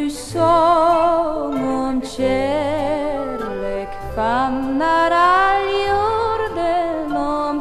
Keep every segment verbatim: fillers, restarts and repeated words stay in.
Du sång om kärlek famnar all jorden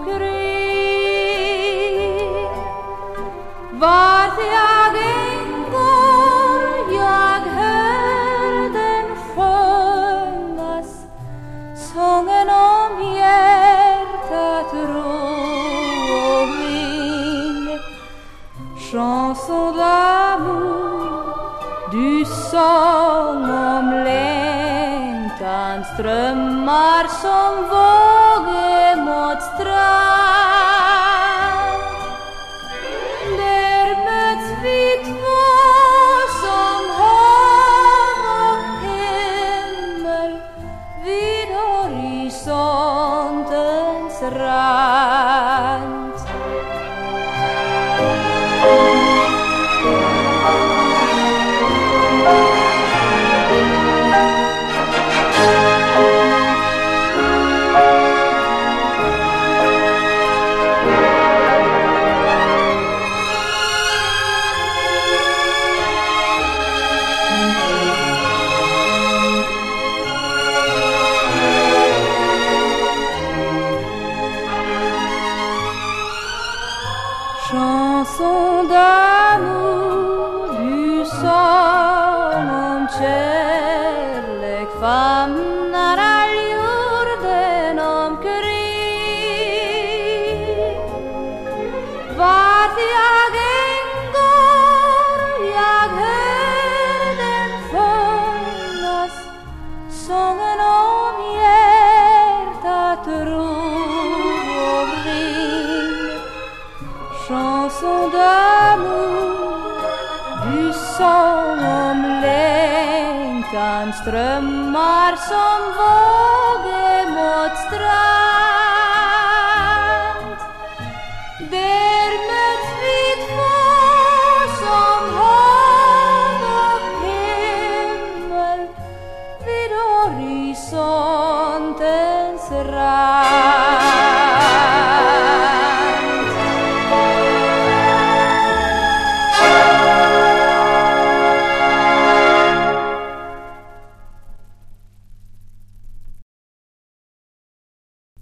omkring. Vart jag än går, jag hör den sjungas, sången om hjärtat ro och ring. Chanson d'amour, du sång om längtan, strömmar som vågor mot strand. Där möts vi två som hav och himmel vid horisontens rand. Chanson d'amour, du sång om kärlek famnar all jorden omkring. Vart jag än går, jag hör den sjungas, sången om hjärtat ror och ring. Chanson d'amour, du sång om längtan, strömmar som vågor mot strand.